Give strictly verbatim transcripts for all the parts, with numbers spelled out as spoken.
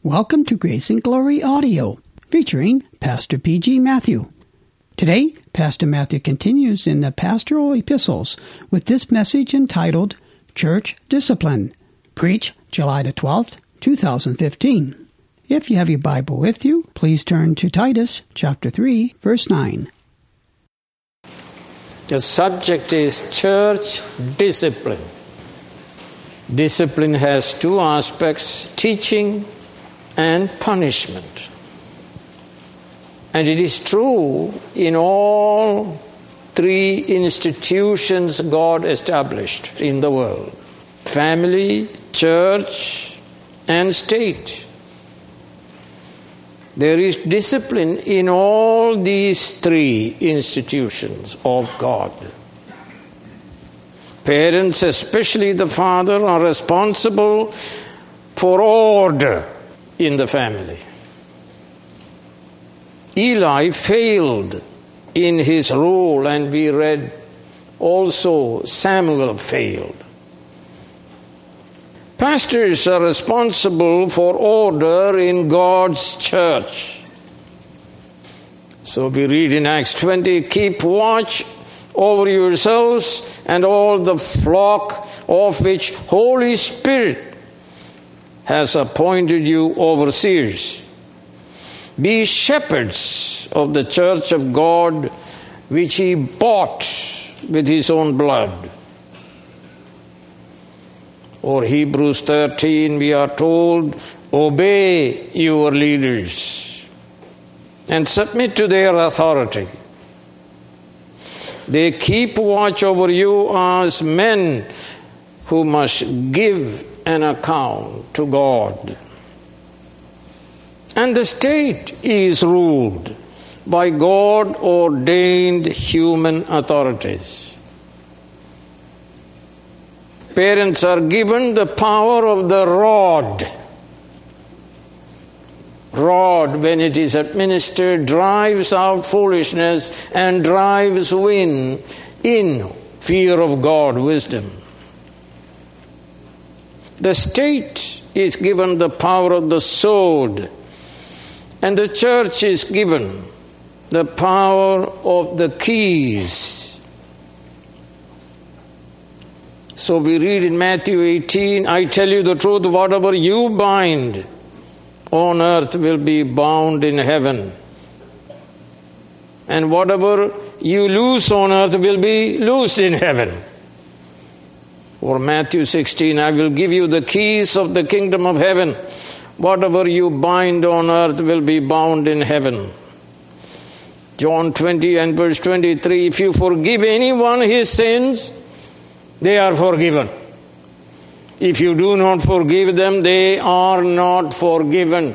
Welcome to Grace and Glory Audio, featuring Pastor P G. Matthew. Today, Pastor Matthew continues in the Pastoral Epistles with this message entitled Church Discipline, preached July the twelfth, two thousand fifteen. If you have your Bible with you, please turn to Titus chapter three, verse nine. The subject is church discipline. Discipline has two aspects, teaching and punishment. And it is true in all three institutions God established in the world: family, church, and state. There is discipline in all these three institutions of God. Parents, especially the father, are responsible for order in the family. Eli failed in his role, and we read also Samuel failed. Pastors are responsible for order in God's church. So we read in Acts twenty, keep watch over yourselves and all the flock of which Holy Spirit has appointed you overseers. Be shepherds of the church of God, which he bought with his own blood. Or Hebrews thirteen, we are told, obey your leaders and submit to their authority. They keep watch over you as men who must give an account to God. And the state is ruled by God-ordained human authorities. Parents are given the power of the rod. Rod, when it is administered, drives out foolishness and drives in, in fear of God, wisdom. The state is given the power of the sword, and the church is given the power of the keys. So we read in Matthew eighteen, I tell you the truth, whatever you bind on earth will be bound in heaven, and whatever you loose on earth will be loosed in heaven. Or Matthew sixteen, I will give you the keys of the kingdom of heaven. Whatever you bind on earth will be bound in heaven. John twenty and verse twenty-three, if you forgive anyone his sins, they are forgiven. If you do not forgive them, they are not forgiven.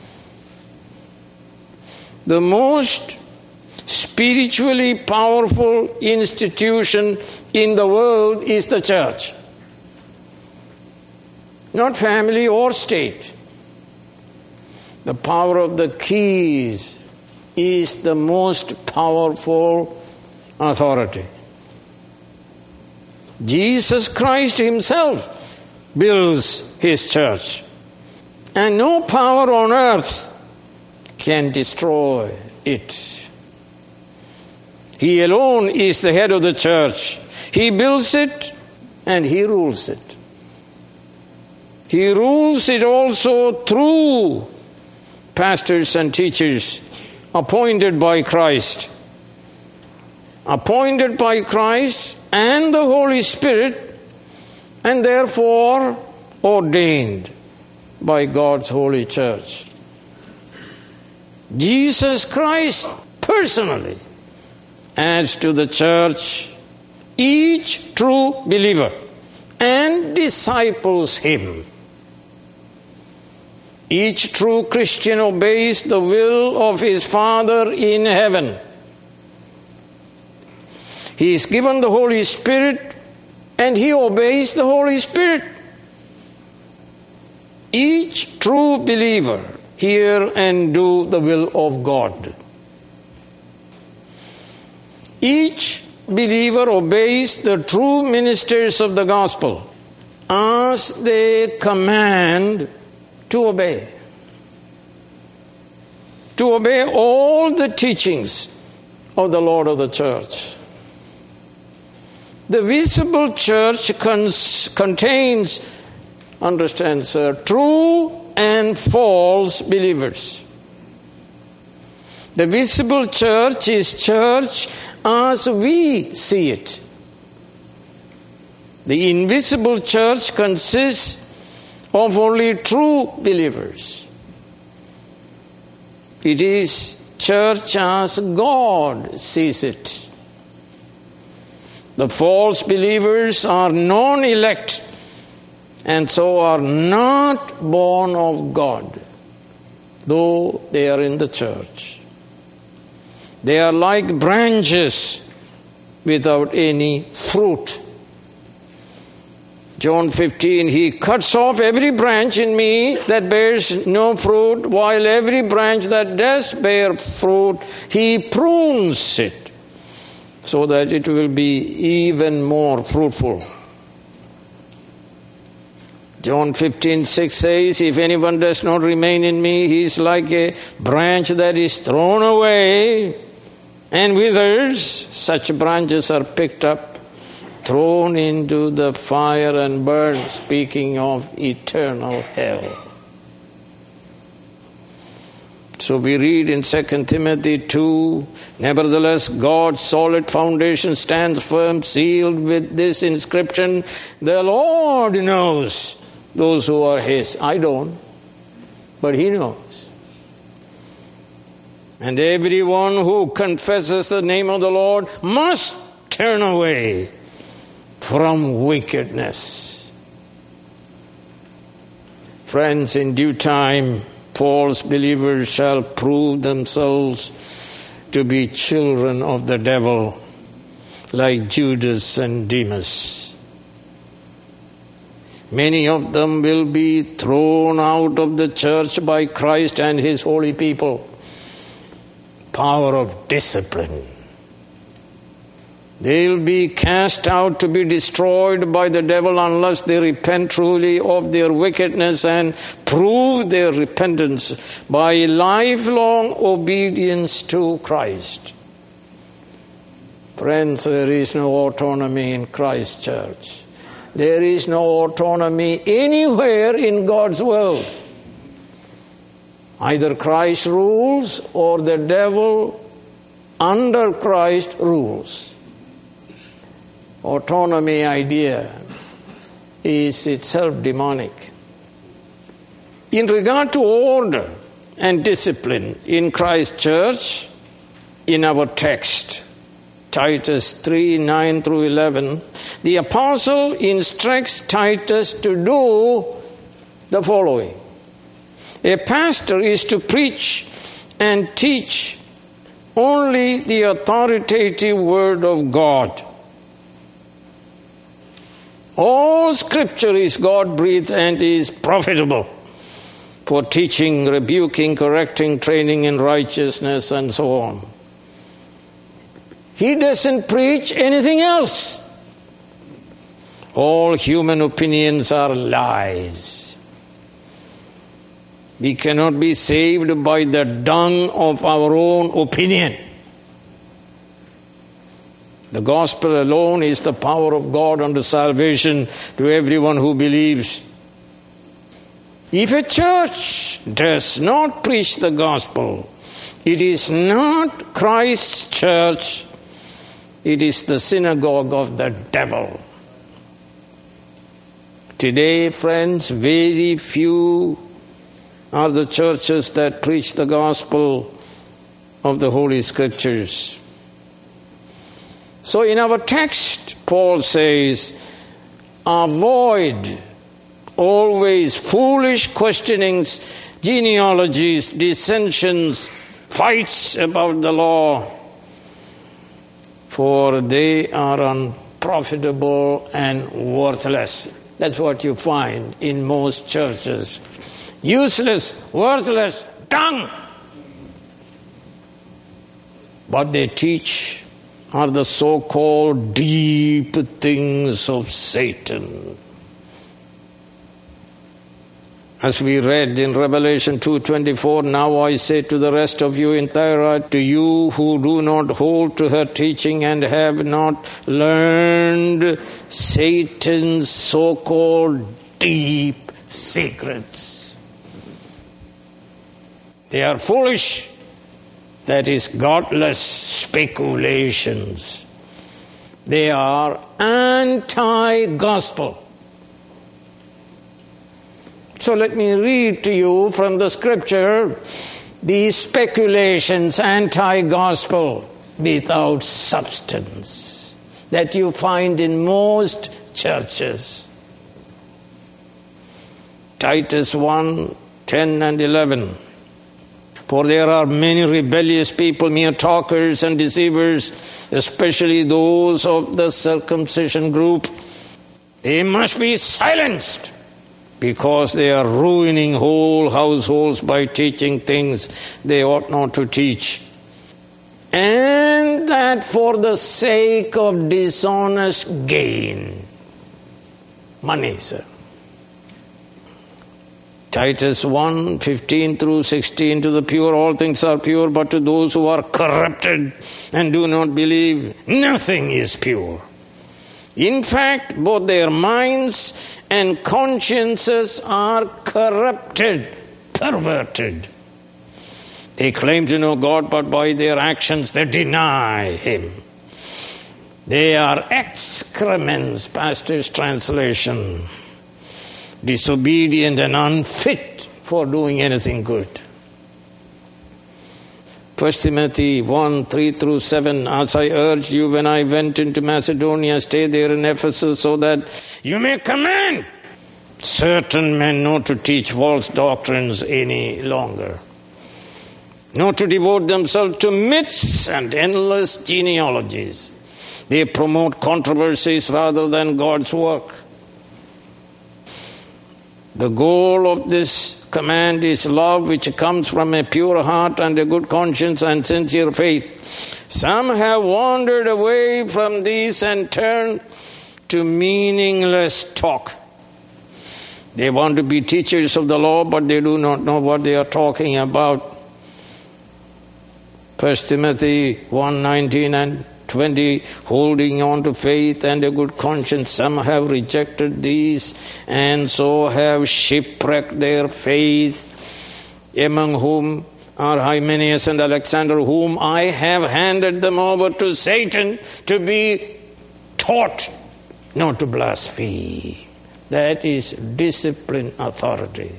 The most spiritually powerful institution in the world is the church. Not family or state. The power of the keys is the most powerful authority. Jesus Christ himself builds his church, and no power on earth can destroy it. He alone is the head of the church. He builds it and he rules it. He rules it also through pastors and teachers appointed by Christ. Appointed by Christ and the Holy Spirit, and therefore ordained by God's holy church. Jesus Christ personally adds to the church each true believer and disciples him. Each true Christian obeys the will of his Father in heaven. He is given the Holy Spirit and he obeys the Holy Spirit. Each true believer hear and do the will of God. Each believer obeys the true ministers of the gospel as they command to obey. to obey all the teachings of the Lord of the church. The visible church cons- contains, understand, sir, true and false believers. The visible church is church as we see it. The invisible church consists of only true believers. It is church as God sees it. The false believers are non-elect and so are not born of God, though they are in the church. They are like branches without any fruit. John fifteen, he cuts off every branch in me that bears no fruit, while every branch that does bear fruit, he prunes it, so that it will be even more fruitful. John fifteen six says, if anyone does not remain in me, he is like a branch that is thrown away and withers. Such branches are picked up, thrown into the fire and burned, speaking of eternal hell. So we read in Second Timothy two, nevertheless, God's solid foundation stands firm, sealed with this inscription, the Lord knows those who are his. I don't, but he knows. And everyone who confesses the name of the Lord must turn away from wickedness. Friends, in due time, false believers shall prove themselves to be children of the devil, like Judas and Demas. Many of them will be thrown out of the church by Christ and his holy people. Power of discipline. They'll be cast out to be destroyed by the devil unless they repent truly of their wickedness and prove their repentance by lifelong obedience to Christ. Friends, there is no autonomy in Christ's church. There is no autonomy anywhere in God's world. Either Christ rules or the devil under Christ rules. Autonomy idea is itself demonic. In regard to order and discipline in Christ's church, in our text, Titus three, nine through eleven, the apostle instructs Titus to do the following. A pastor is to preach and teach only the authoritative word of God. All scripture is God-breathed and is profitable for teaching, rebuking, correcting, training in righteousness, and so on. He doesn't preach anything else. All human opinions are lies. We cannot be saved by the dung of our own opinion. The gospel alone is the power of God unto salvation to everyone who believes. If a church does not preach the gospel, it is not Christ's church, it is the synagogue of the devil. Today, friends, very few are the churches that preach the gospel of the Holy Scriptures. So in our text, Paul says, avoid always foolish questionings, genealogies, dissensions, fights about the law, for they are unprofitable and worthless. That's what you find in most churches. Useless, worthless, dung. What they teach are the so-called deep things of Satan. As we read in Revelation two twenty-four, now I say to the rest of you in Thyatira, to you who do not hold to her teaching and have not learned Satan's so-called deep secrets. They are foolish. That is godless speculations. They are anti-gospel. So let me read to you from the scripture these speculations, anti-gospel, without substance, that you find in most churches. Titus one, ten and eleven. For there are many rebellious people, mere talkers and deceivers, especially those of the circumcision group. They must be silenced, because they are ruining whole households by teaching things they ought not to teach. And that for the sake of dishonest gain. Money, sir. Titus one, fifteen through sixteen, to the pure all things are pure, but to those who are corrupted and do not believe, nothing is pure. In fact, both their minds and consciences are corrupted, perverted. They claim to know God, but by their actions they deny Him. They are excrements, Pastor's translation, disobedient and unfit for doing anything good. First Timothy one, three through seven, as I urged you when I went into Macedonia, stay there in Ephesus so that you may command certain men not to teach false doctrines any longer, not to devote themselves to myths and endless genealogies. They promote controversies rather than God's work. The goal of this command is love, which comes from a pure heart and a good conscience and sincere faith. Some have wandered away from these and turned to meaningless talk. They want to be teachers of the law, but they do not know what they are talking about. First Timothy one, nineteen and twenty, holding on to faith and a good conscience. Some have rejected these and so have shipwrecked their faith, among whom are Hymenaeus and Alexander, whom I have handed them over to Satan to be taught not to blaspheme. That is discipline authority.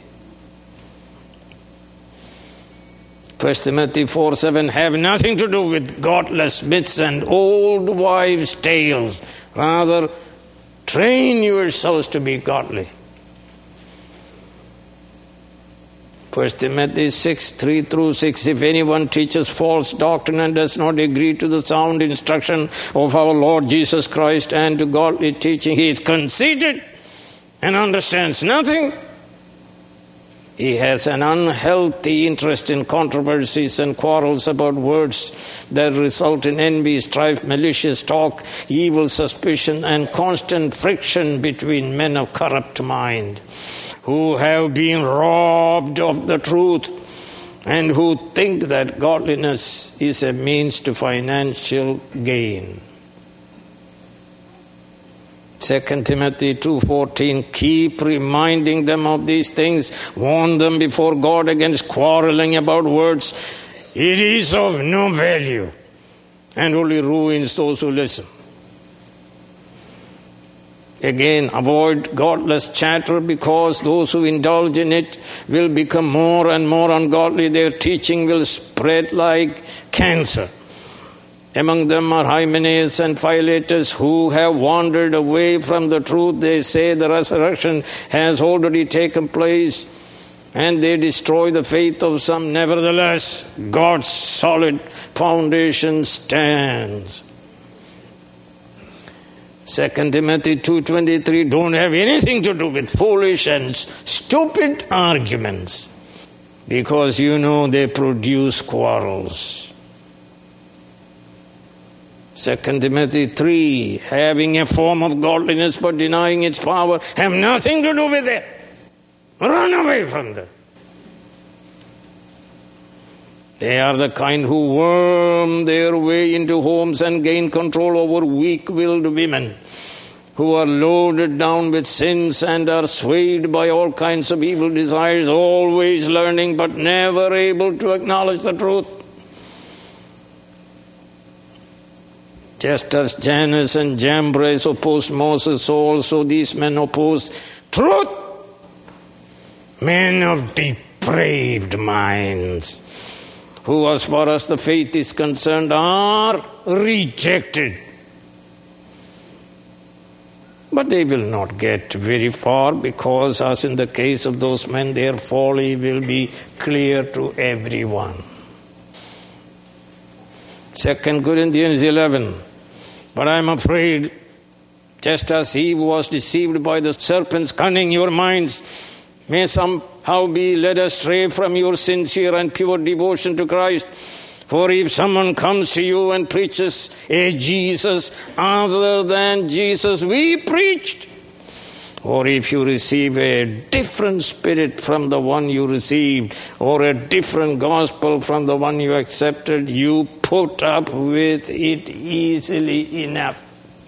First Timothy four, seven, have nothing to do with godless myths and old wives' tales. Rather, train yourselves to be godly. First Timothy six, three through six, if anyone teaches false doctrine and does not agree to the sound instruction of our Lord Jesus Christ and to godly teaching, he is conceited and understands nothing. He has an unhealthy interest in controversies and quarrels about words that result in envy, strife, malicious talk, evil suspicion, and constant friction between men of corrupt mind, who have been robbed of the truth and who think that godliness is a means to financial gain. Second Timothy two fourteen, keep reminding them of these things. Warn them before God against quarreling about words. It is of no value and only ruins those who listen. Again, avoid godless chatter, because those who indulge in it will become more and more ungodly. Their teaching will spread like cancer. Among them are Hymenaeus and Philetus, who have wandered away from the truth. They say the resurrection has already taken place, and they destroy the faith of some. Nevertheless, God's solid foundation stands. Second Timothy two twenty-three, don't have anything to do with foolish and stupid arguments, because you know they produce quarrels. Second Timothy three, having a form of godliness but denying its power, have nothing to do with it. Run away from them. They are the kind who worm their way into homes and gain control over weak-willed women who are loaded down with sins and are swayed by all kinds of evil desires, always learning but never able to acknowledge the truth. Just as Jannes and Jambres opposed Moses, so also these men oppose truth. Men of depraved minds, who as far as the faith is concerned are rejected. But they will not get very far because, as in the case of those men, their folly will be clear to everyone. Second Corinthians eleven. But I am afraid, just as Eve was deceived by the serpent's cunning, your minds may somehow be led astray from your sincere and pure devotion to Christ. For if someone comes to you and preaches a Jesus other than Jesus we preached, or if you receive a different spirit from the one you received, or a different gospel from the one you accepted, you put up with it easily enough.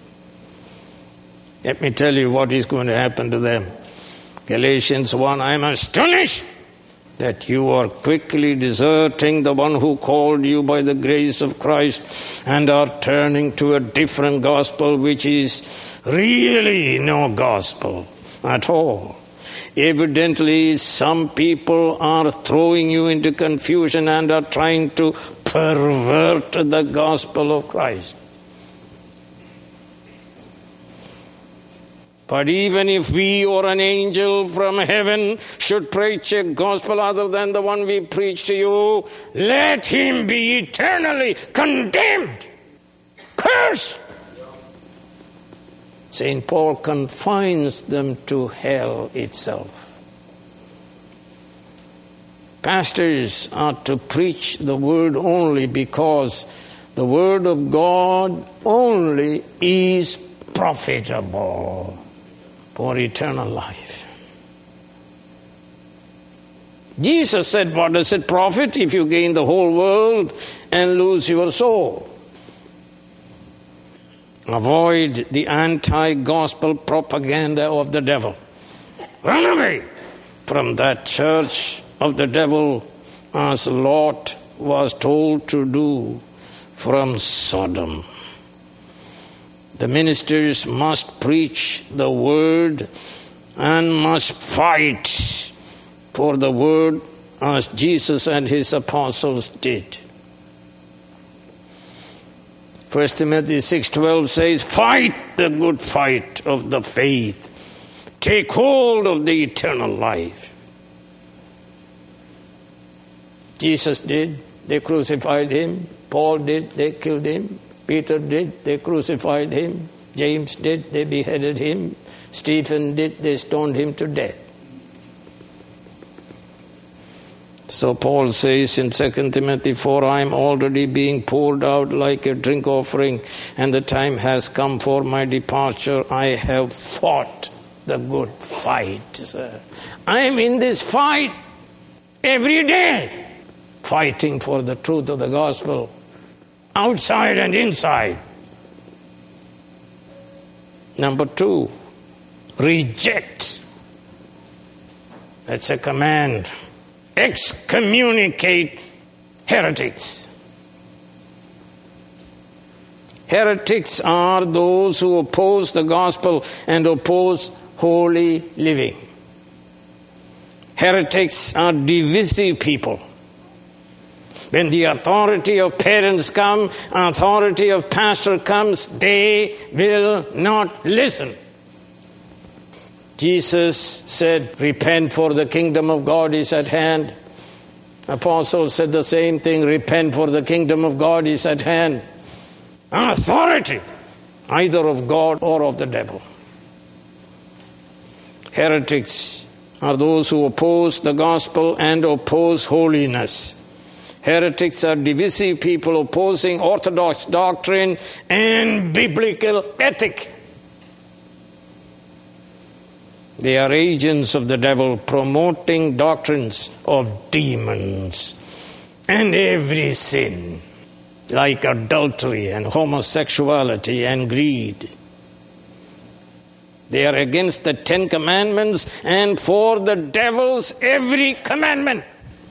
Let me tell you what is going to happen to them. Galatians one, I am astonished that you are quickly deserting the one who called you by the grace of Christ and are turning to a different gospel, which is really no gospel at all. Evidently, some people are throwing you into confusion and are trying to pervert the gospel of Christ. But even if we or an angel from heaven should preach a gospel other than the one we preach to you, let him be eternally condemned, cursed. Saint Paul confines them to hell itself. Pastors are to preach the word only because the word of God only is profitable for eternal life. Jesus said, what does it profit if you gain the whole world and lose your soul? Avoid the anti-gospel propaganda of the devil. Run away from that church of the devil, as Lot was told to do from Sodom. The ministers must preach the word and must fight for the word as Jesus and his apostles did. First Timothy six twelve says, fight the good fight of the faith. Take hold of the eternal life. Jesus did. They crucified him. Paul did. They killed him. Peter did. They crucified him. James did. They beheaded him. Stephen did. They stoned him to death. So Paul says in Second Timothy four, I am already being poured out like a drink offering, and the time has come for my departure. I have fought the good fight, sir. I am in this fight every day, fighting for the truth of the gospel, outside and inside. Number two, reject. That's a command. Excommunicate heretics. Heretics are those who oppose the gospel and oppose holy living. Heretics are divisive people. When the authority of parents comes, authority of pastor comes, they will not listen. Jesus said, repent, for the kingdom of God is at hand. Apostles said the same thing, repent, for the kingdom of God is at hand. Authority, either of God or of the devil. Heretics are those who oppose the gospel and oppose holiness. Heretics are divisive people opposing orthodox doctrine and biblical ethic. They are agents of the devil promoting doctrines of demons and every sin, like adultery and homosexuality and greed. They are against the Ten Commandments and for the devil's every commandment.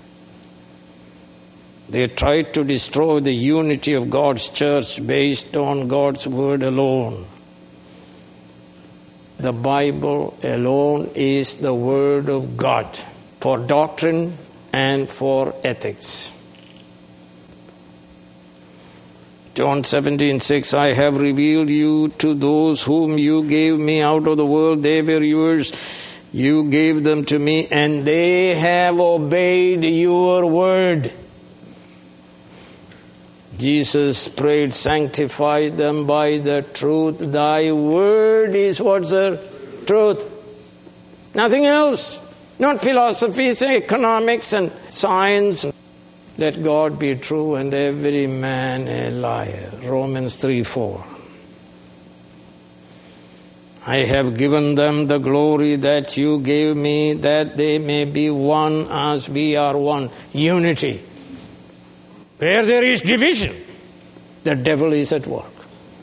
They try to destroy the unity of God's church based on God's word alone. The Bible alone is the word of God for doctrine and for ethics. John seventeen six, I have revealed you to those whom you gave me out of the world. They were yours. You gave them to me, and they have obeyed your word. Jesus prayed, sanctify them by the truth. Thy word is what's the truth. Nothing else. Not philosophies, economics, and science. Let God be true and every man a liar. Romans three four. I have given them the glory that you gave me, that they may be one as we are one. Unity. Where there is division, the devil is at work.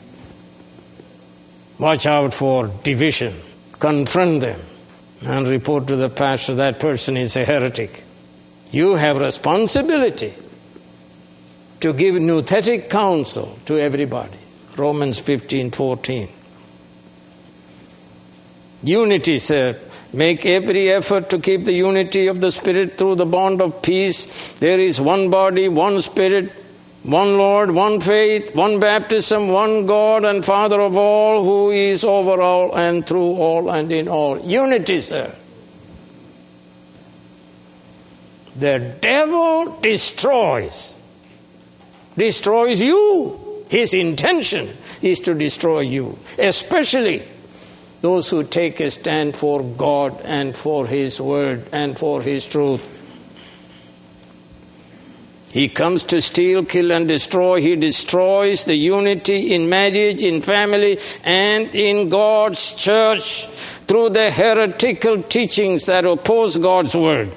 Watch out for division. Confront them and report to the pastor that person is a heretic. You have responsibility to give nouthetic counsel to everybody. Romans fifteen fourteen. Unity, sir. Make every effort to keep the unity of the Spirit through the bond of peace. There is one body, one Spirit, one Lord, one faith, one baptism, one God and Father of all, who is over all and through all and in all. Unity, sir. The devil destroys. Destroys you. His intention is to destroy you. Especially those who take a stand for God and for His word and for His truth. He comes to steal, kill, and destroy. He destroys the unity in marriage, in family, and in God's church through the heretical teachings that oppose God's word.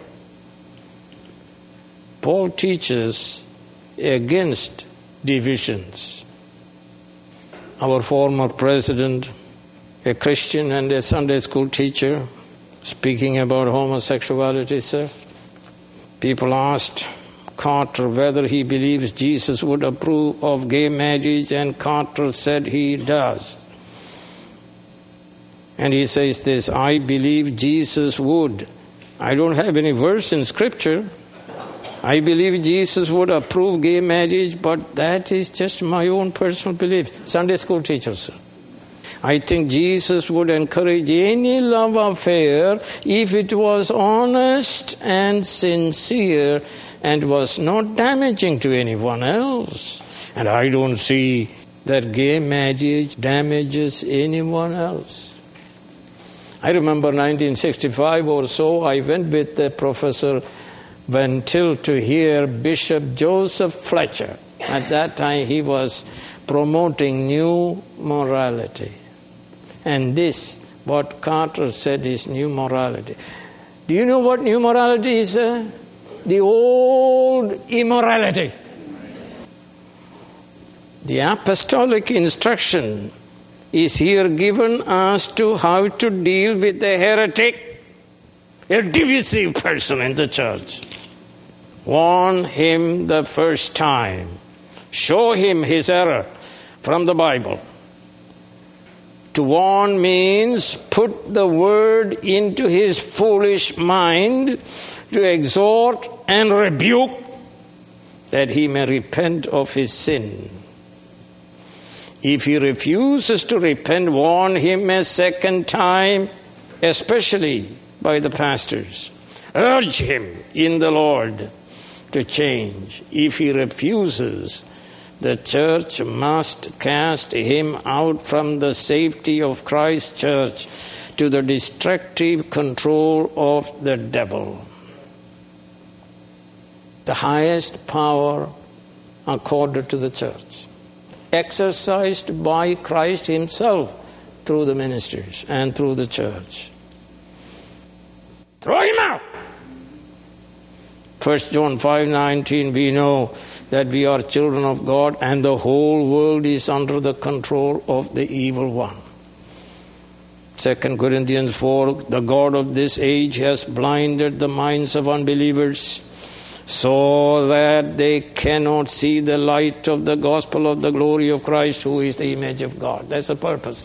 Paul teaches against divisions. Our former president, a Christian and a Sunday school teacher, speaking about homosexuality, sir. People asked Carter whether he believes Jesus would approve of gay marriage, and Carter said he does. And he says this, I believe Jesus would. I don't have any verse in Scripture. I believe Jesus would approve gay marriage, but that is just my own personal belief. Sunday school teacher, sir. I think Jesus would encourage any love affair if it was honest and sincere and was not damaging to anyone else. And I don't see that gay marriage damages anyone else. I remember nineteen sixty-five or so, I went with the Professor Van Til to hear Bishop Joseph Fletcher. At that time he was promoting new morality. And this, what Carter said, is new morality. Do you know what new morality is? Uh? The old immorality. The apostolic instruction is here given as to how to deal with the heretic, a divisive person in the church. Warn him the first time. Show him his error from the Bible. To warn means put the word into his foolish mind, to exhort and rebuke, that he may repent of his sin. If he refuses to repent, warn him a second time, especially by the pastors. Urge him in the Lord to change. If he refuses, the church must cast him out from the safety of Christ's church to the destructive control of the devil. The highest power accorded to the church, exercised by Christ himself through the ministers and through the church. Throw him out. First John five nineteen, we know that we are children of God and the whole world is under the control of the evil one. Second Corinthians four, the God of this age has blinded the minds of unbelievers so that they cannot see the light of the gospel of the glory of Christ, who is the image of God. That's the purpose.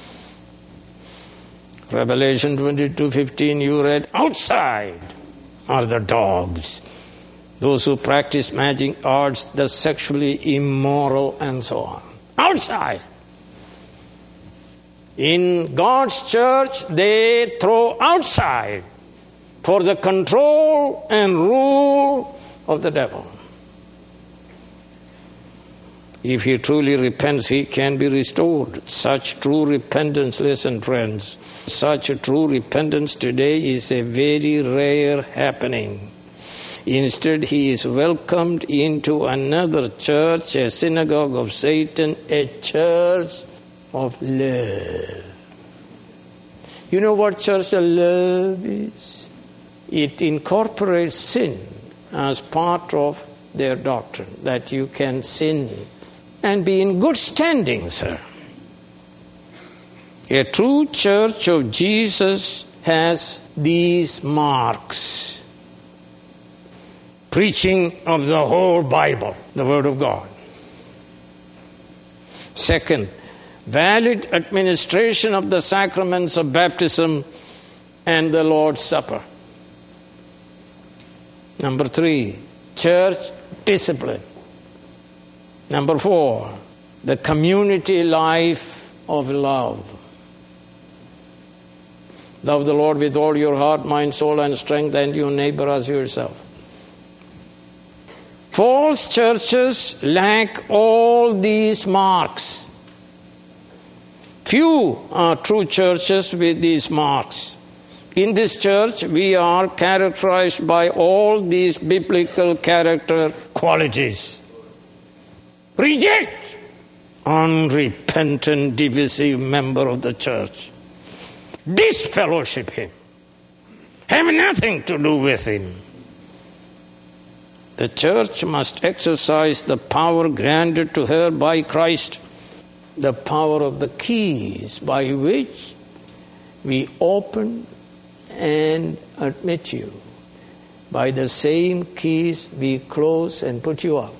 Revelation twenty-two fifteen, you read, outside are the dogs, those who practice magic arts, the sexually immoral, and so on. Outside. In God's church, they throw outside for the control and rule of the devil. If he truly repents, he can be restored. Such true repentance, listen friends, such a true repentance today is a very rare happening. Instead, he is welcomed into another church, a synagogue of Satan, a church of love. You know what church of love is? It incorporates sin as part of their doctrine, that you can sin and be in good standing, sir. A true church of Jesus has these marks. Preaching of the whole Bible, the Word of God. Second, valid administration of the sacraments of baptism and the Lord's Supper. Number three, church discipline. Number four, the community life of love. Love the Lord with all your heart, mind, soul, and strength, and your neighbor as yourself. False churches lack all these marks. Few are true churches with these marks. In this church, we are characterized by all these biblical character qualities. Reject unrepentant, divisive member of the church. Disfellowship him. Have nothing to do with him. The church must exercise the power granted to her by Christ, the power of the keys by which we open and admit you. By the same keys we close and put you out.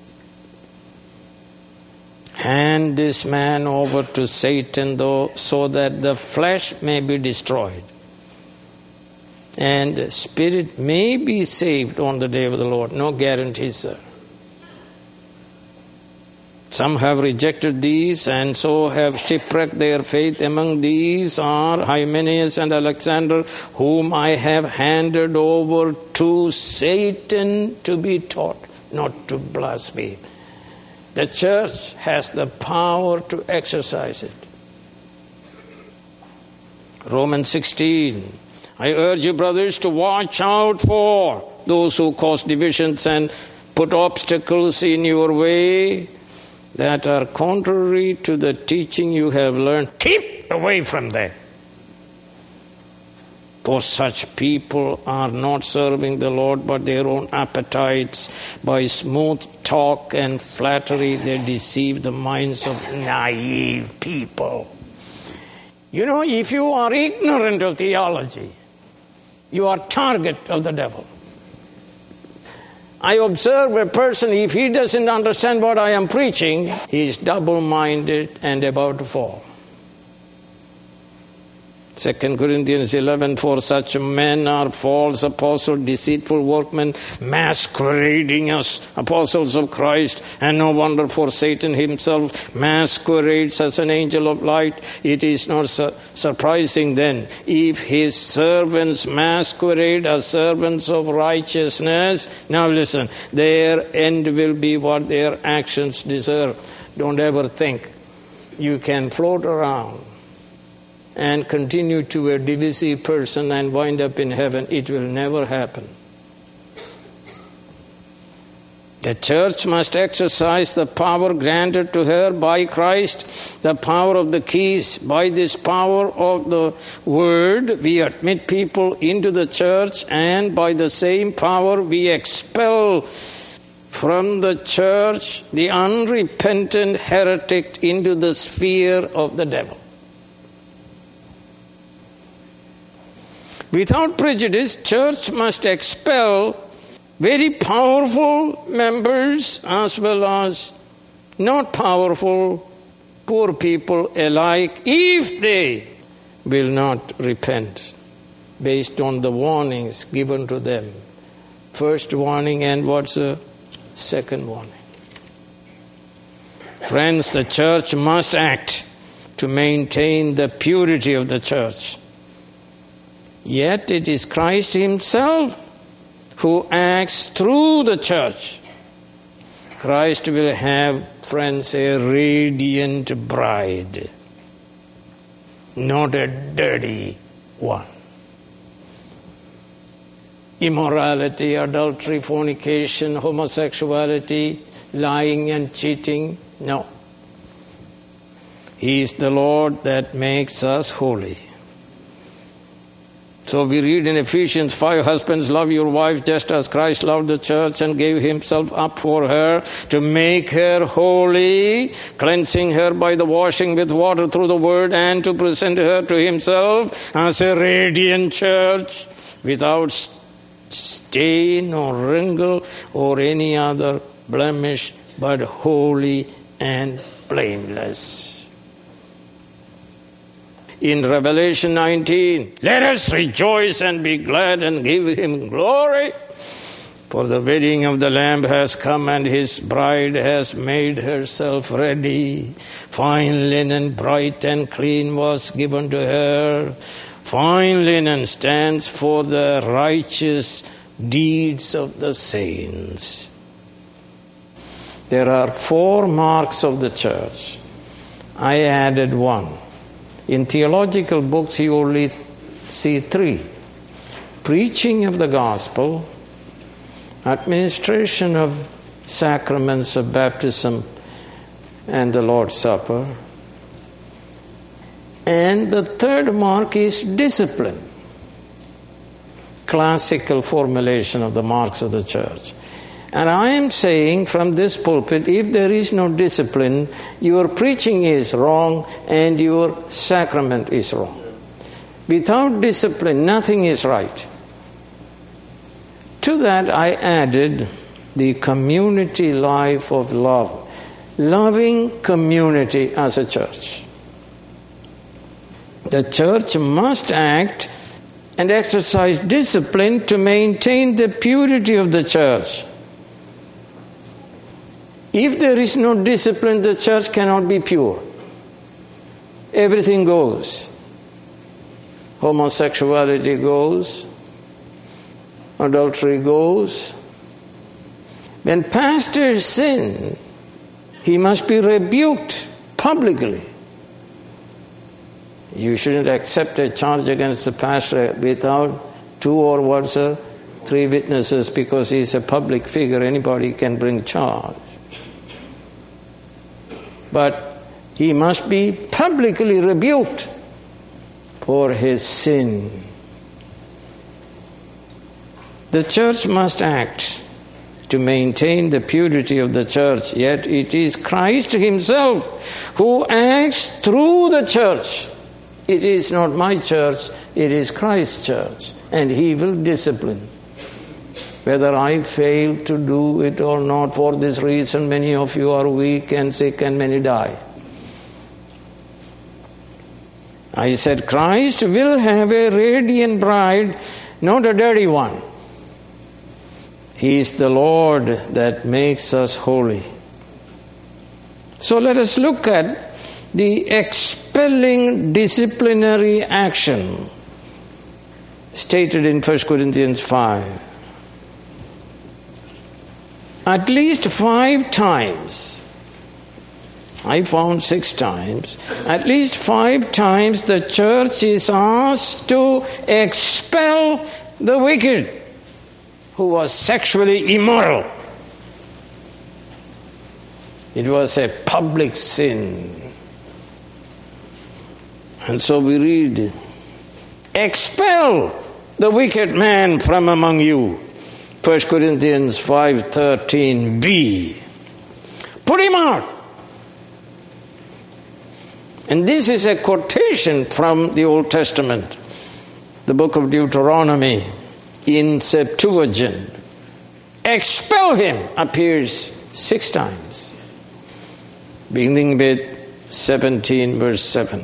Hand this man over to Satan, though, so that the flesh may be destroyed and the spirit may be saved on the day of the Lord. No guarantee, sir. Some have rejected these and so have shipwrecked their faith. Among these are Hymenaeus and Alexander, whom I have handed over to Satan to be taught not to blaspheme. The church has the power to exercise it. Romans sixteen. I urge you, brothers, to watch out for those who cause divisions and put obstacles in your way that are contrary to the teaching you have learned. Keep away from them. For such people are not serving the Lord but their own appetites. By smooth talk and flattery they deceive the minds of naive people. You know, if you are ignorant of theology, you are target of the devil. I observe a person, if he doesn't understand what I am preaching, he is double-minded and about to fall. Second Corinthians eleven, for such men are false apostles, deceitful workmen, masquerading as apostles of Christ. And no wonder, for Satan himself masquerades as an angel of light. It is not su- surprising then if his servants masquerade as servants of righteousness. Now listen, their end will be what their actions deserve. Don't ever think you can float around and continue to be a divisive person and wind up in heaven. It will never happen. The church must exercise the power granted to her by Christ, the power of the keys. By this power of the word, we admit people into the church, and by the same power, we expel from the church the unrepentant heretic into the sphere of the devil. Without prejudice, church must expel very powerful members as well as not powerful, poor people alike, if they will not repent based on the warnings given to them. First warning, and what's the second warning? Friends, the church must act to maintain the purity of the church. Yet it is Christ himself who acts through the church. Christ will have, friends, a radiant bride, not a dirty one. Immorality, adultery, fornication, homosexuality, lying and cheating, no. He is the Lord that makes us holy. So we read in Ephesians five, husbands, love your wife just as Christ loved the church and gave himself up for her to make her holy, cleansing her by the washing with water through the word, and to present her to himself as a radiant church without stain or wrinkle or any other blemish, but holy and blameless. In Revelation nineteen, let us rejoice and be glad and give him glory, for the wedding of the Lamb has come and his bride has made herself ready. Fine linen, bright and clean, was given to her. Fine linen stands for the righteous deeds of the saints. There are four marks of the church. I added one. In theological books, you only see three. Preaching of the gospel, administration of sacraments of baptism and the Lord's Supper, and the third mark is discipline. Classical formulation of the marks of the church. And I am saying from this pulpit, if there is no discipline, your preaching is wrong and your sacrament is wrong. Without discipline, nothing is right. To that I added the community life of love. Loving community as a church. The church must act and exercise discipline to maintain the purity of the church. If there is no discipline, the church cannot be pure. Everything goes. Homosexuality goes. Adultery goes. When pastors sin, he must be rebuked publicly. You shouldn't accept a charge against the pastor without two or what, sir? Three witnesses, because he's a public figure. Anybody can bring charge. But he must be publicly rebuked for his sin. The church must act to maintain the purity of the church, yet it is Christ himself who acts through the church. It is not my church, it is Christ's church, and he will discipline. Whether I fail to do it or not, for this reason many of you are weak and sick and many die. I said Christ will have a radiant bride, not a dirty one. He is the Lord that makes us holy. So let us look at the expelling disciplinary action stated in First Corinthians five. At least five times, I found six times, at least five times the church is asked to expel the wicked who was sexually immoral. It was a public sin. And so we read, expel the wicked man from among you. First Corinthians five thirteen b. Put him out. And this is a quotation from the Old Testament, the book of Deuteronomy in Septuagint. Expel him appears six times, beginning with seventeen verse seven.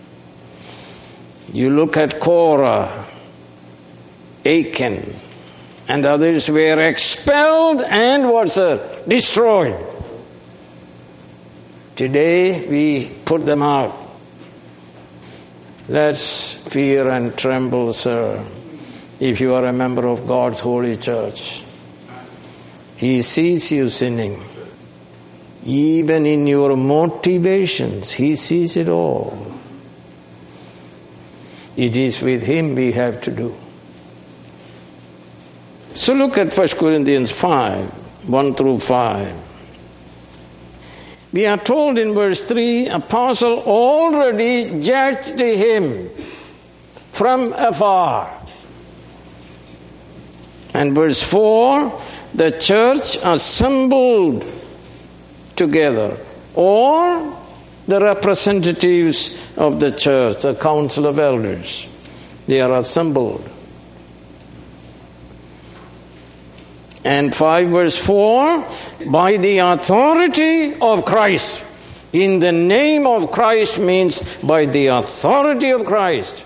You look at Korah, Achan, and others were expelled and what's that? Destroyed. Today we put them out. Let's fear and tremble, sir, if you are a member of God's holy church. He sees you sinning. Even in your motivations, He sees it all. It is with Him we have to do. So look at First Corinthians five, one through five. We are told in verse three, Apostle already judged him from afar. And verse four, the church assembled together, or the representatives of the church, the council of elders, they are assembled. And five verse four, by the authority of Christ. In the name of Christ means by the authority of Christ.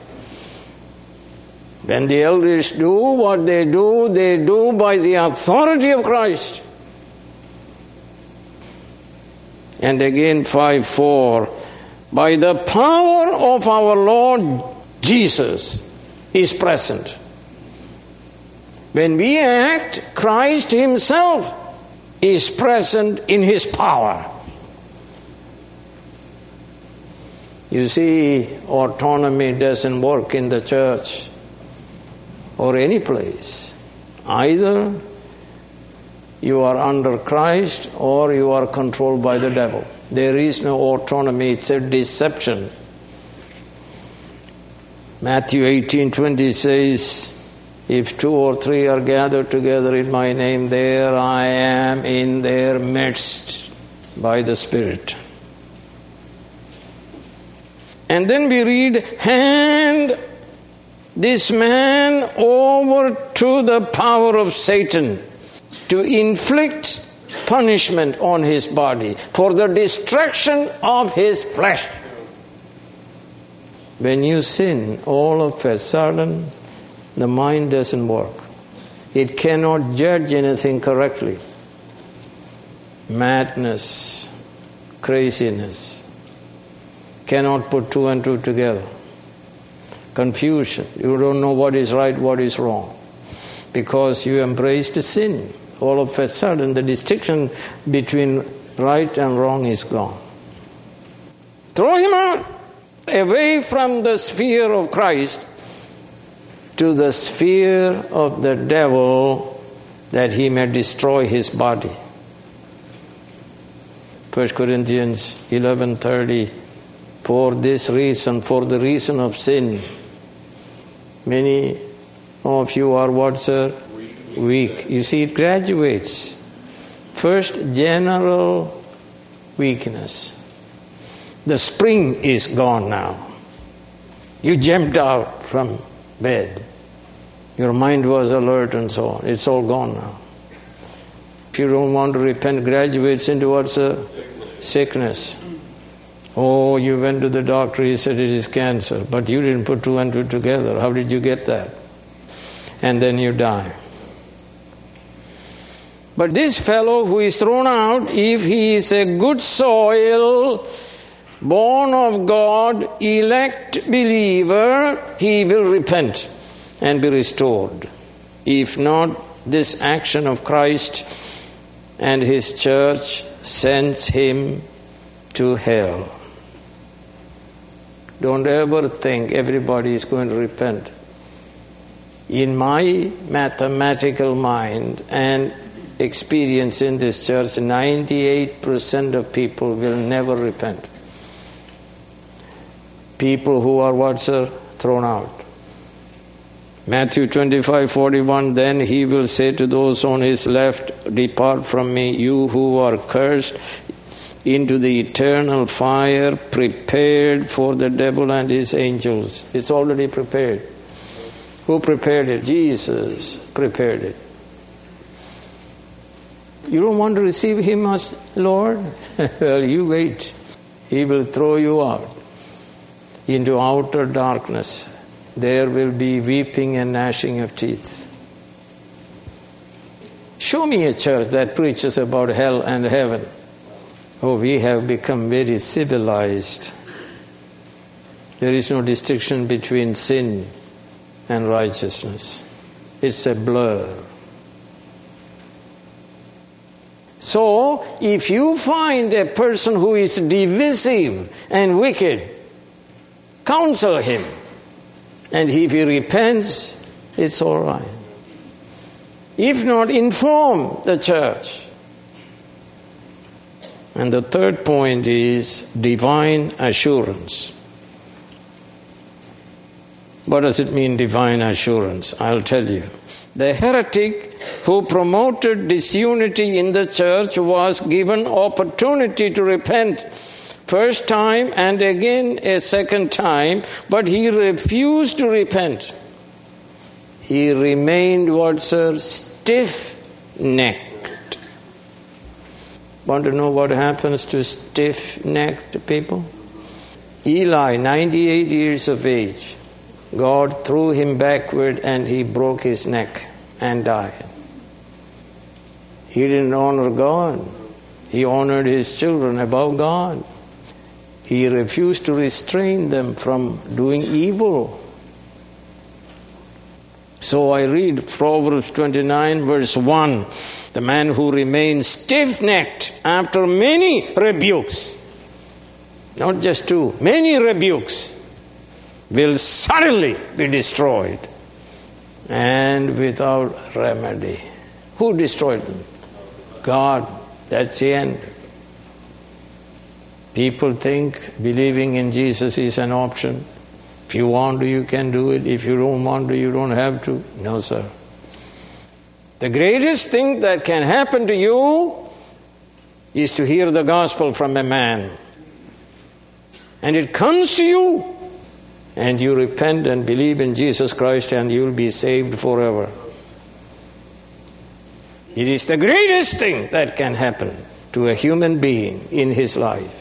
When the elders do what they do, they do by the authority of Christ. And again five four, by the power of our Lord Jesus is present. When we act, Christ Himself is present in His power. You see, autonomy doesn't work in the church or any place. Either you are under Christ or you are controlled by the devil. There is no autonomy, it's a deception. Matthew eighteen twenty says, if two or three are gathered together in my name, there I am in their midst by the Spirit. And then we read, hand this man over to the power of Satan to inflict punishment on his body for the destruction of his flesh. When you sin, all of a sudden, the mind doesn't work. It cannot judge anything correctly. Madness, craziness, cannot put two and two together. Confusion. You don't know what is right, what is wrong. Because you embraced sin. All of a sudden, the distinction between right and wrong is gone. Throw him out, away from the sphere of Christ to the sphere of the devil, that he may destroy his body. First Corinthians eleven thirty. For this reason, for the reason of sin, many of you are what, sir? Weak. Weak. You see, it graduates. First, general weakness. The spring is gone now. You jumped out from bed. Your mind was alert and so on. It's all gone now. If you don't want to repent, graduates into what's a sickness. Oh, you went to the doctor, he said it is cancer, but you didn't put two and two together. How did you get that? And then you die. But this fellow who is thrown out, if he is a good soil, born of God, elect believer, he will repent and be restored. If not, this action of Christ and His church sends him to hell. Don't ever think everybody is going to repent. In my mathematical mind and experience in this church, ninety-eight percent of people will never repent. People who are what, sir? Thrown out. Matthew twenty-five forty-one, then he will say to those on his left, depart from me, you who are cursed, into the eternal fire prepared for the devil and his angels. It's already prepared. Who prepared it? Jesus prepared it. You don't want to receive him as Lord? Well, you wait. He will throw you out into outer darkness. There will be weeping and gnashing of teeth. Show me a church that preaches about hell and heaven. Oh, we have become very civilized. There is no distinction between sin and righteousness. It's a blur. So, if you find a person who is divisive and wicked, counsel him. And if he repents, it's all right. If not, inform the church. And the third point is divine assurance. What does it mean, divine assurance? I'll tell you. The heretic who promoted disunity in the church was given opportunity to repent. First time and again a second time, but he refused to repent. He remained, what, sir? Stiff-necked. Want to know what happens to stiff-necked people? Eli, ninety-eight years of age, God threw him backward and he broke his neck and died. He didn't honor God. He honored his children above God. He refused to restrain them from doing evil. So I read Proverbs twenty-nine verse one. The man who remains stiff-necked after many rebukes, not just two, many rebukes, will suddenly be destroyed and without remedy. Who destroyed them? God. That's the end. People think believing in Jesus is an option. If you want to, you can do it. If you don't want to, you don't have to. No, sir. The greatest thing that can happen to you is to hear the gospel from a man. And it comes to you, and you repent and believe in Jesus Christ, and you'll be saved forever. It is the greatest thing that can happen to a human being in his life.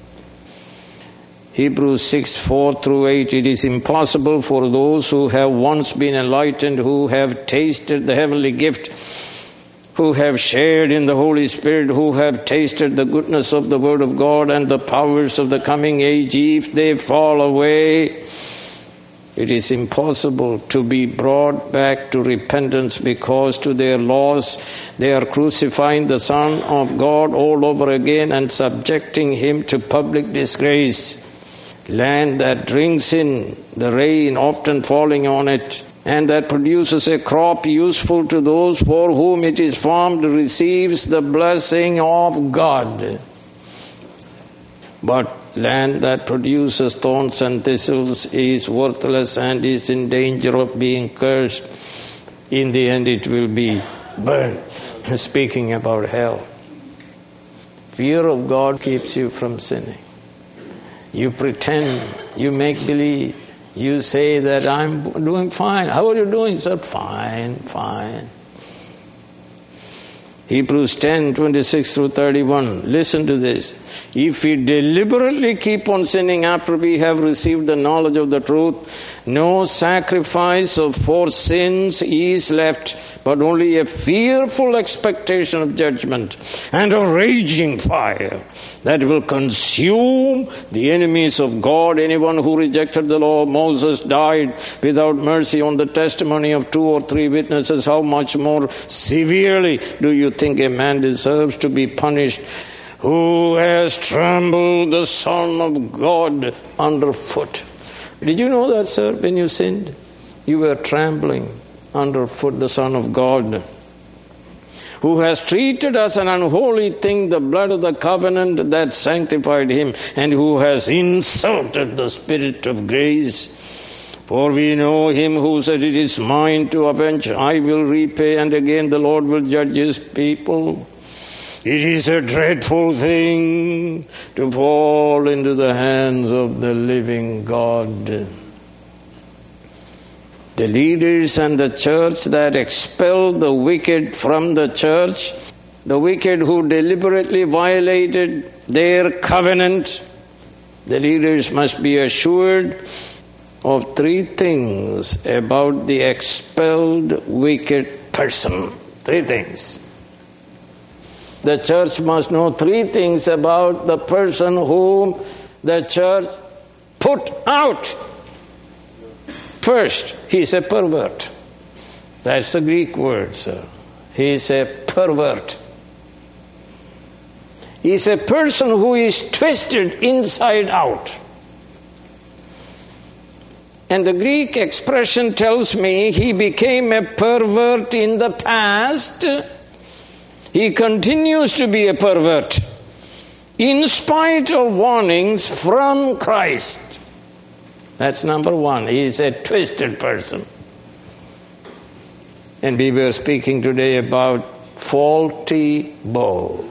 Hebrews six, four through eight, it is impossible for those who have once been enlightened, who have tasted the heavenly gift, who have shared in the Holy Spirit, who have tasted the goodness of the Word of God and the powers of the coming age, if they fall away, it is impossible to be brought back to repentance, because to their loss they are crucifying the Son of God all over again and subjecting him to public disgrace. Land that drinks in the rain often falling on it, and that produces a crop useful to those for whom it is farmed, receives the blessing of God. But land that produces thorns and thistles is worthless and is in danger of being cursed. In the end it will be burned. Speaking about hell. Fear of God keeps you from sinning. You pretend, you make believe, you say that I'm doing fine. How are you doing, sir? Fine, fine. Hebrews ten, twenty-six through thirty-one. Listen to this. If we deliberately keep on sinning after we have received the knowledge of the truth, no sacrifice for sins is left, but only a fearful expectation of judgment and a raging fire that will consume the enemies of God. Anyone who rejected the law of Moses died without mercy on the testimony of two or three witnesses. How much more severely do you think a man deserves to be punished who has trampled the Son of God underfoot? Did you know that, sir? When you sinned, you were trampling underfoot the Son of God. who has treated as an unholy thing the blood of the covenant that sanctified him, and who has insulted the Spirit of grace. For we know him who said, it is mine to avenge, I will repay, and again the Lord will judge his people. It is a dreadful thing to fall into the hands of the living God. The leaders and the church that expel the wicked from the church, the wicked who deliberately violated their covenant, the leaders must be assured of three things about the expelled wicked person. Three things. The church must know three things about the person whom the church put out. First, he's a pervert. That's the Greek word, sir. He's a pervert. He's a person who is twisted inside out. And the Greek expression tells me he became a pervert in the past. He continues to be a pervert in spite of warnings from Christ. That's number one. He is a twisted person. And we were speaking today about faulty bow.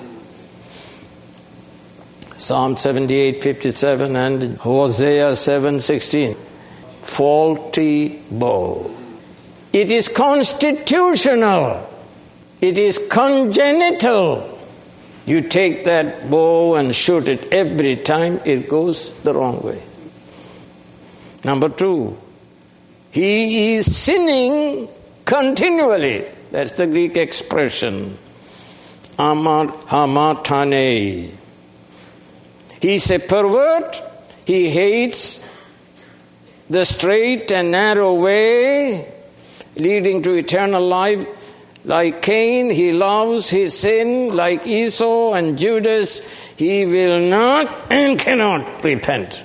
Psalm seventy-eight fifty-seven and Hosea seven sixteen. Faulty bow. It is constitutional. It is congenital. You take that bow and shoot it every time, it goes the wrong way. Number two, he is sinning continually. That's the Greek expression. Amar hamatane. He's a pervert. He hates the straight and narrow way leading to eternal life. Like Cain, he loves his sin. Like Esau and Judas, he will not and cannot repent.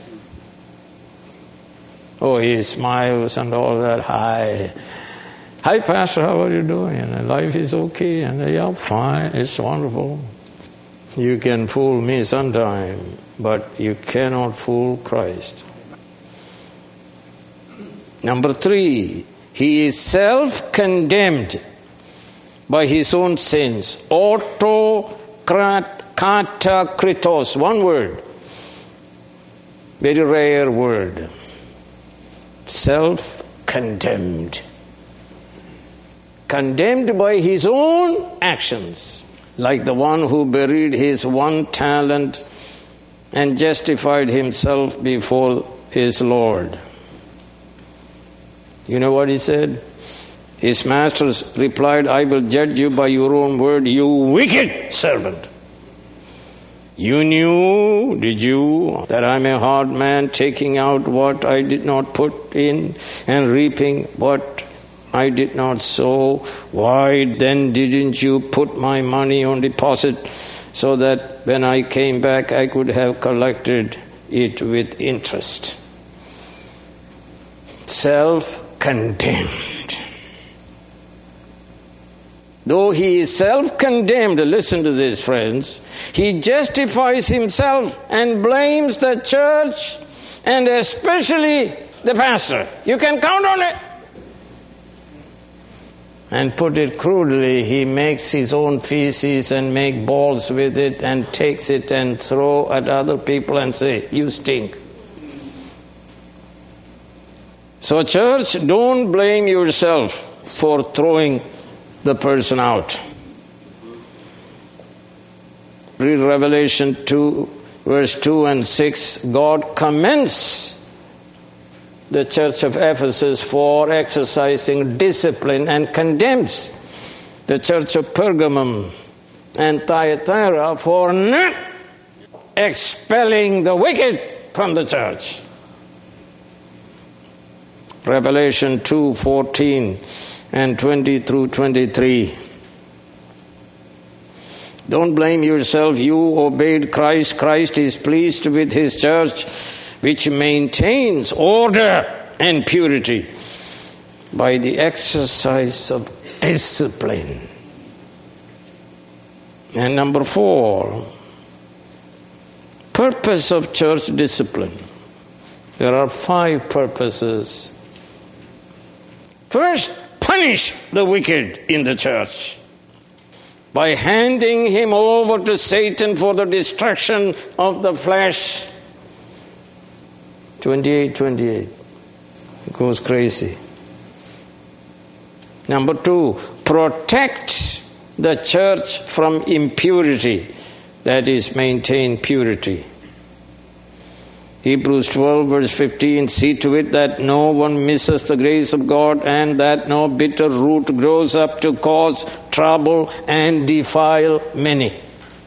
Oh, he smiles and all that. Hi. Hi, Pastor, how are you doing? And life is okay. And yeah, fine. It's wonderful. You can fool me sometime, but you cannot fool Christ. Number three, he is self-condemned by his own sins. Autokatakritos, one word. Very rare word. Self-condemned. Condemned by his own actions. Like the one who buried his one talent and justified himself before his Lord. You know what he said? His master replied, I will judge you by your own word, you wicked servant. You knew, did you, that I'm a hard man, taking out what I did not put in and reaping what I did not sow? Why then didn't you put my money on deposit so that when I came back I could have collected it with interest? Self-condemned. Though he is self-condemned, listen to this, friends, he justifies himself and blames the church and especially the pastor. You can count on it. And put it crudely, he makes his own feces and make balls with it and takes it and throw at other people and say, you stink. So church, don't blame yourself for throwing the person out. Read Revelation two, verse two and six. God commends the church of Ephesus for exercising discipline and condemns the church of Pergamum and Thyatira for not expelling the wicked from the church. Revelation two fourteen and twenty through twenty-three. Don't blame yourself. You obeyed Christ. Christ is pleased with his church, which maintains order and purity by the exercise of discipline. And number four, purpose of church discipline. There are five purposes. First, punish the wicked in the church by handing him over to Satan for the destruction of the flesh. twenty-eight twenty-eight. It goes crazy. Number two, protect the church from impurity. That is, maintain purity. Hebrews twelve verse fifteen, see to it that no one misses the grace of God and that no bitter root grows up to cause trouble and defile many.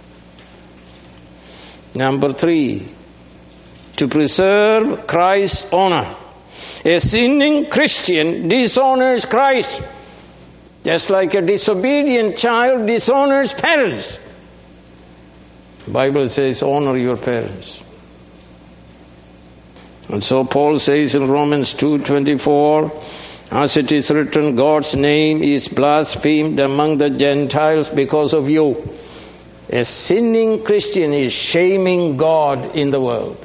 Number three, to preserve Christ's honor. A sinning Christian dishonors Christ, just like a disobedient child dishonors parents. The Bible says, honor your parents. And so Paul says in Romans two twenty-four, as it is written, God's name is blasphemed among the Gentiles because of you. A sinning Christian is shaming God in the world.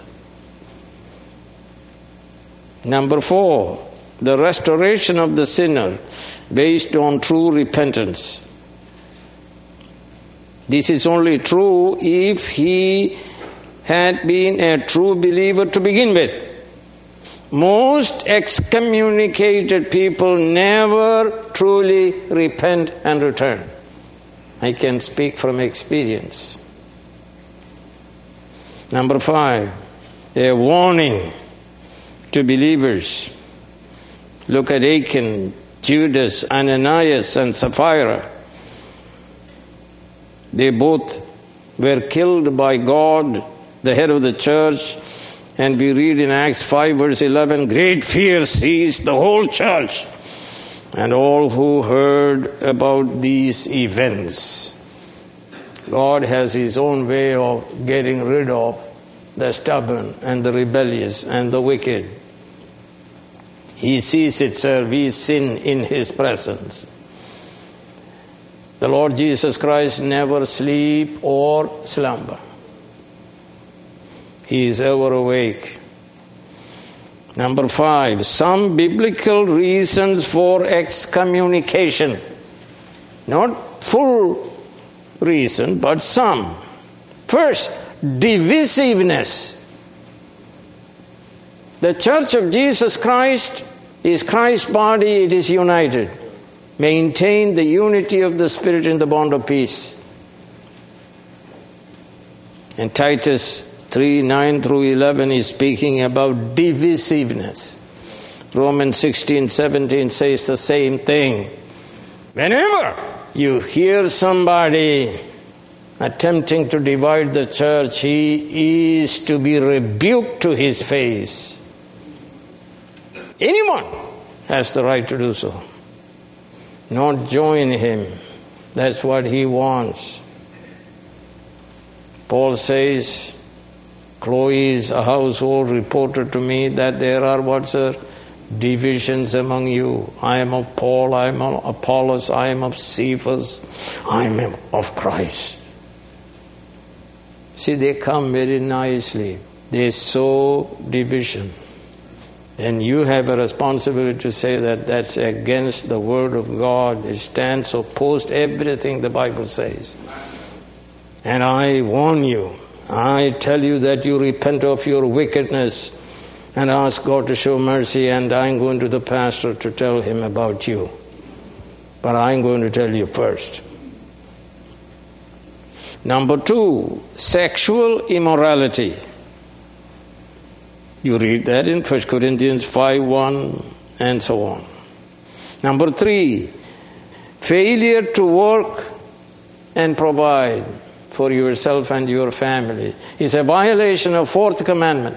Number four, the restoration of the sinner based on true repentance. This is only true if he had been a true believer to begin with. Most excommunicated people never truly repent and return. I can speak from experience. Number five, a warning to believers. Look at Achan, Judas, Ananias, and Sapphira. They both were killed by God, the head of the church. And we read in Acts five verse eleven, great fear seized the whole church and all who heard about these events. God has His own way of getting rid of the stubborn and the rebellious and the wicked. He sees it, sir, we sin in His presence. The Lord Jesus Christ never sleep or slumber. He is ever awake. Number five, some biblical reasons for excommunication. Not full reason, but some. First, divisiveness. The Church of Jesus Christ is Christ's body, it is united. Maintain the unity of the Spirit in the bond of peace. And Titus three, nine through eleven is speaking about divisiveness. Romans sixteen, seventeen says the same thing. Whenever you hear somebody attempting to divide the church, he is to be rebuked to his face. Anyone has the right to do so. Not join him. That's what he wants. Paul says, Chloe's household reported to me that there are what, sir? Divisions among you. I am of Paul, I am of Apollos, I am of Cephas, I am of Christ. See, they come very nicely. They sow division. And you have a responsibility to say that that's against the Word of God. It stands opposed to everything the Bible says. And I warn you, I tell you that you repent of your wickedness and ask God to show mercy, and I'm going to the pastor to tell him about you. But I'm going to tell you first. Number two, sexual immorality. You read that in First Corinthians five one and so on. Number three, failure to work and provide for yourself and your family is a violation of fourth commandment.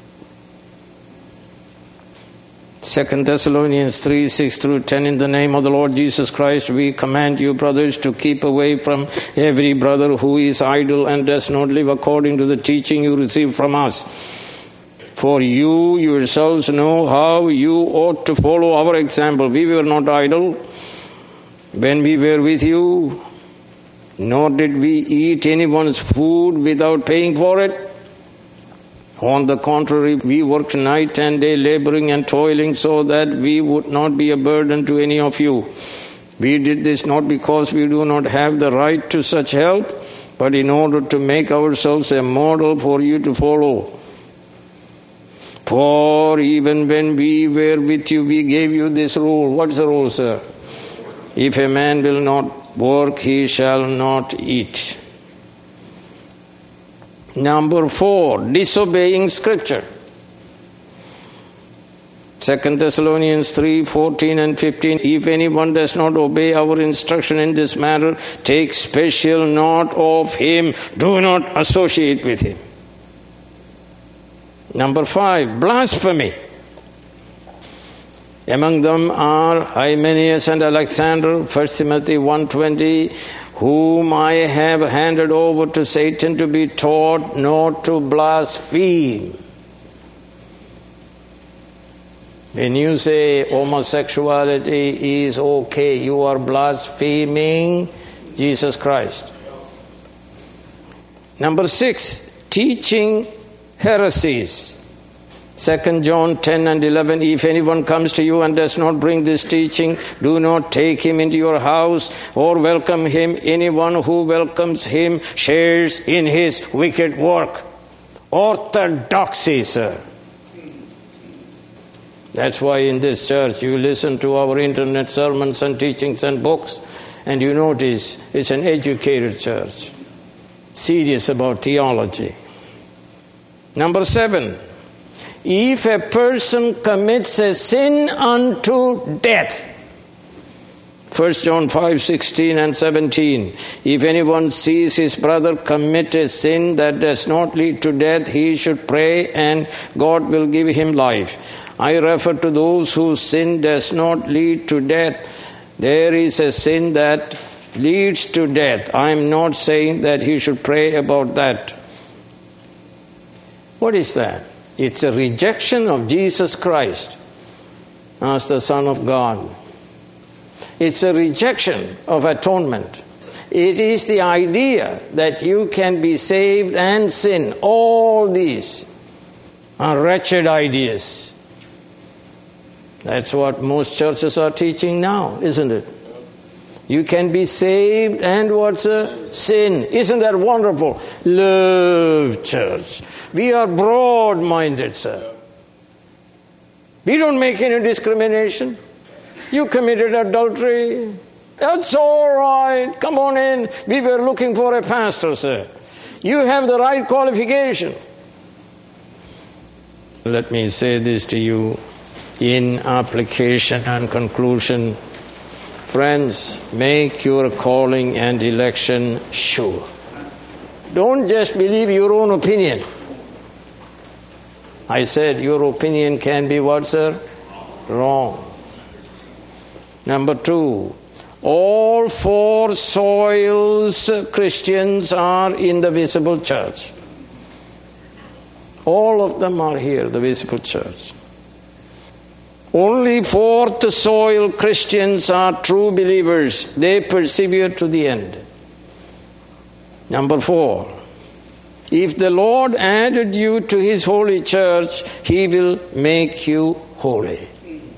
Second Thessalonians three, six through ten, in the name of the Lord Jesus Christ, we command you, brothers, to keep away from every brother who is idle and does not live according to the teaching you received from us. For you yourselves know how you ought to follow our example. We were not idle when we were with you, nor did we eat anyone's food without paying for it. On the contrary, we worked night and day, laboring and toiling, so that we would not be a burden to any of you. We did this not because we do not have the right to such help, but in order to make ourselves a model for you to follow. For even when we were with you, we gave you this rule. What's the rule, sir? If a man will not work, he shall not eat. Number four, disobeying Scripture. Second Thessalonians three, fourteen and fifteen. If anyone does not obey our instruction in this matter, take special note of him. Do not associate with him. Number five, blasphemy. Among them are Hymenaeus and Alexander, First Timothy one twenty, whom I have handed over to Satan to be taught not to blaspheme. When you say homosexuality is okay, you are blaspheming Jesus Christ. Number six, teaching heresies. Second John ten and eleven, if anyone comes to you and does not bring this teaching, do not take him into your house or welcome him. Anyone who welcomes him shares in his wicked work. Orthodoxy, sir. That's why in this church you listen to our internet sermons and teachings and books, and you notice it's an educated church, serious about theology. Number seven, if a person commits a sin unto death, First John five, sixteen and seventeen, if anyone sees his brother commit a sin that does not lead to death, he should pray and God will give him life. I refer to those whose sin does not lead to death. There is a sin that leads to death. I am not saying that he should pray about that. What is that? It's a rejection of Jesus Christ as the Son of God. It's a rejection of atonement. It is the idea that you can be saved and sin. All these are wretched ideas. That's what most churches are teaching now, isn't it? You can be saved and what's a sin. Isn't that wonderful? Love church. We are broad-minded, sir. We don't make any discrimination. You committed adultery. That's all right. Come on in. We were looking for a pastor, sir. You have the right qualification. Let me say this to you in application and conclusion. Friends, make your calling and election sure. Don't just believe your own opinion. I said your opinion can be what, sir? Wrong. Number two, all four soils Christians are in the visible church. All of them are here, the visible church. Only fourth soil Christians are true believers. They persevere to the end. Number four, if the Lord added you to His holy church, He will make you holy.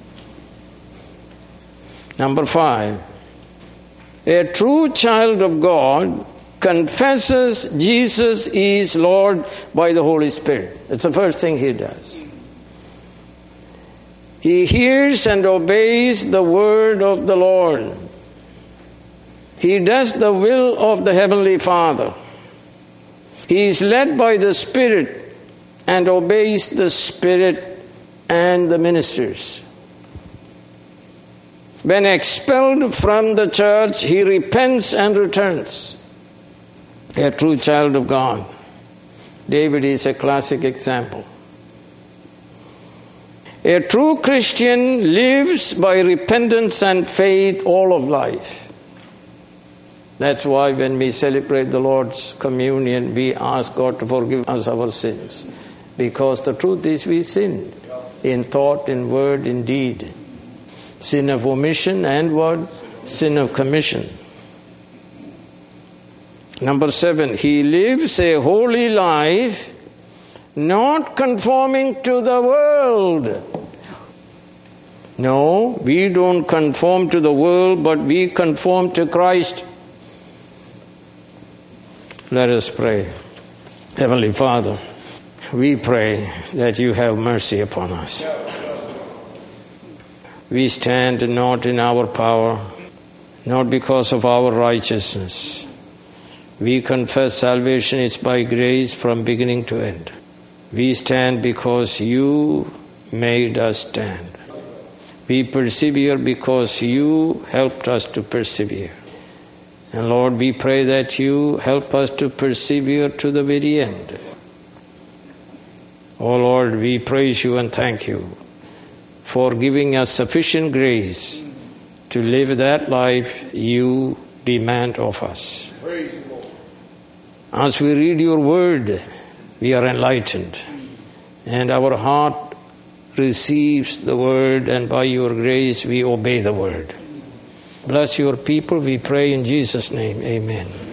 Number five, a true child of God confesses Jesus is Lord by the Holy Spirit. That's the first thing he does. He hears and obeys the word of the Lord. He does the will of the Heavenly Father. He is led by the Spirit and obeys the Spirit and the ministers. When expelled from the church, he repents and returns. A true child of God. David is a classic example. A true Christian lives by repentance and faith all of life. That's why when we celebrate the Lord's communion, we ask God to forgive us our sins. Because the truth is we sinned in thought, in word, in deed. Sin of omission and what? Sin of commission. Number seven, he lives a holy life, not conforming to the world. No, we don't conform to the world, but we conform to Christ. Let us pray. Heavenly Father, we pray that you have mercy upon us. We stand not in our power, not because of our righteousness. We confess salvation is by grace from beginning to end. We stand because you made us stand. We persevere because you helped us to persevere. And Lord, we pray that you help us to persevere to the very end. Oh Lord, we praise you and thank you for giving us sufficient grace to live that life you demand of us. As we read your word, we are enlightened, and our heart receives the word, and by your grace we obey the word. Bless your people, we pray in Jesus' name. Amen.